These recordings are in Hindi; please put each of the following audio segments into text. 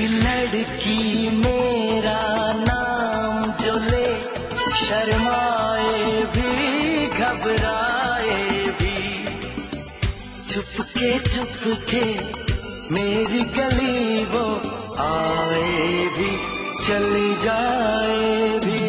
लड़की मेरा नाम जो ले, शर्माए भी घबराए भी, चुपके मेरी गली वो आए भी, चली जाए भी।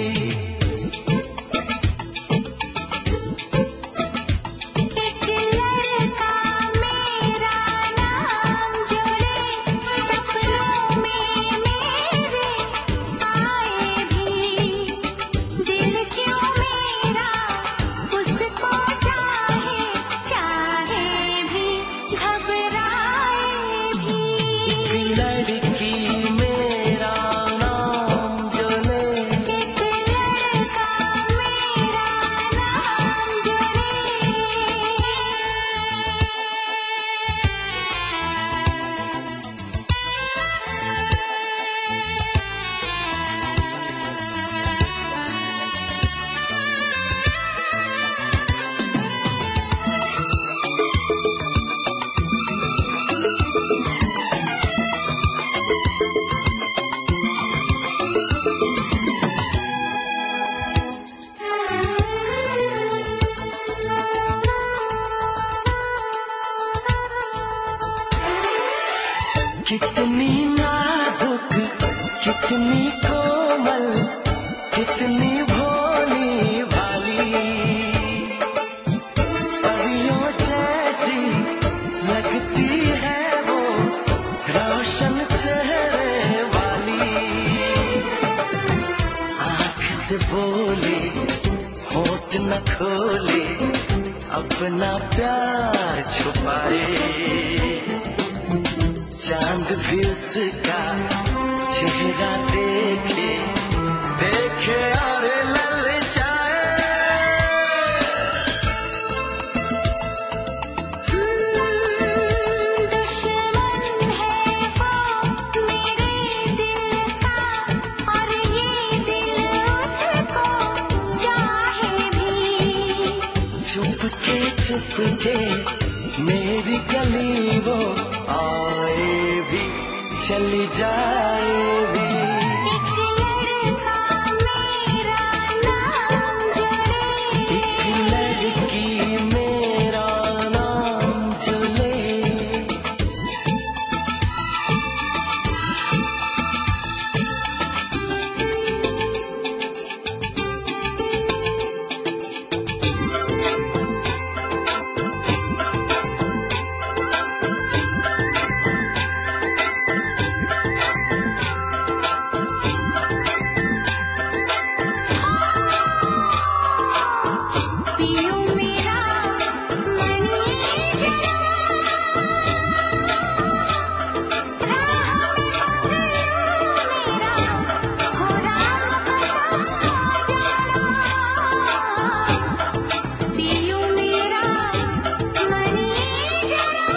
कितनी नाजुक, कितनी कोमल, कितनी भोली भाली, परियों जैसी लगती है वो रोशन चेहरे वाली। आँख से बोले होठ न खोले, अपना प्यार छुपाए, चांद भी उसका चेहरा देखे और ललचाए। दुश्मन है वो मेरे दिल का, और ये दिल उसको चाहे भी, चुपके मेरी गली वो आए भी, चली जाए भी। एक लड़का मेरा नाम जो ले, एक लड़की मेरा नाम जो ले। पियो मेरा मनी जरा, राह में मेरा हो राम कसम जरा, पियो मेरा मनी जरा,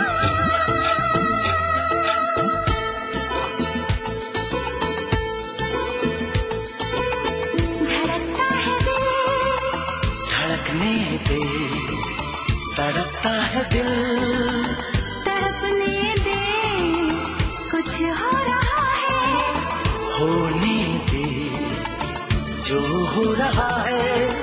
धड़कता है दिल, धड़कने दे, तड़पता है दिल, तड़पने दे, कुछ हो रहा है, होने दे जो हो रहा है।